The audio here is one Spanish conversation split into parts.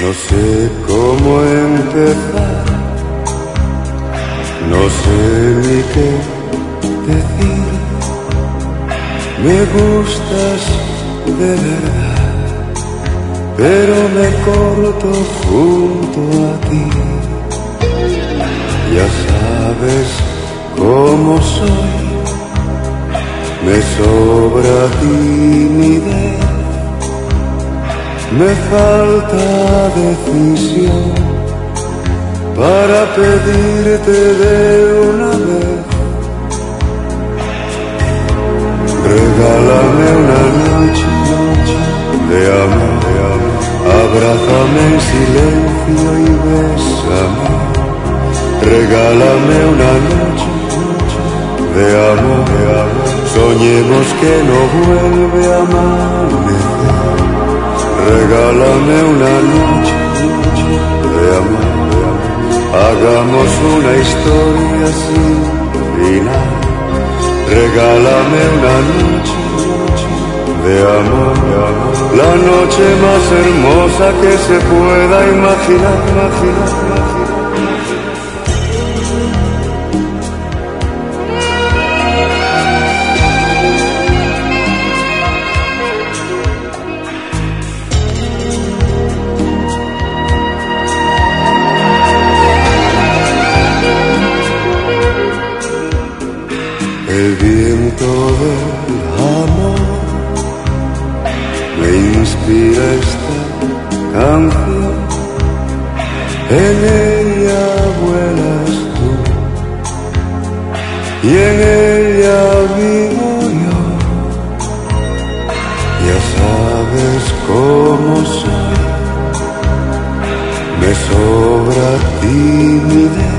No sé cómo empezar, no sé ni qué decir. Me gustas de verdad, pero me corto junto a ti. Ya sabes cómo soy, me sobra timidez. Me falta decisión para pedirte de una vez. Regálame una noche de amor, abrázame en silencio y bésame. Regálame una noche de amor, soñemos que no vuelve a amanecer. Regálame una noche de amor, hagamos una historia sin final. Regálame una noche de amor, la noche más hermosa que se pueda imaginar. El viento del amor me inspira esta canción. En ella vuelas tú y en ella vivo yo. Ya sabes cómo soy, me sobra timidez.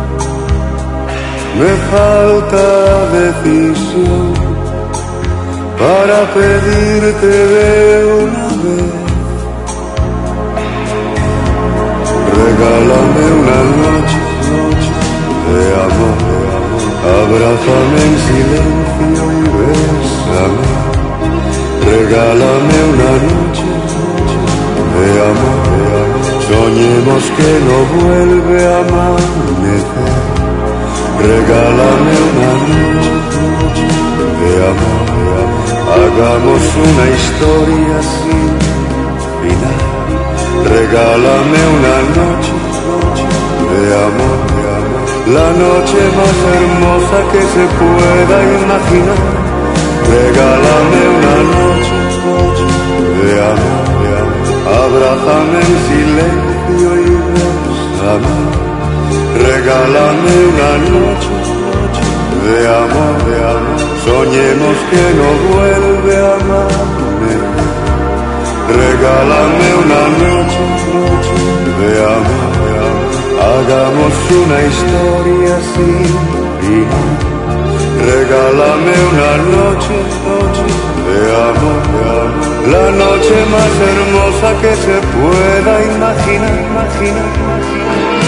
Me falta decisión para pedirte de una vez. Regálame una noche de amor, abrázame en silencio y bésame. Regálame una noche de amor, soñemos que no vuelve a amanecer. Regálame una noche de amor, hagamos una historia sin final. Regálame una noche de amor, la noche más hermosa que se pueda imaginar. Regálame una noche de amor, abrázame en silencio y bésame. Regálame una noche de amor, soñemos que no vuelve a amanecer. Regálame una noche de amor, hagamos una historia sin final. Regálame una noche de amor, la noche más hermosa que se pueda imaginar.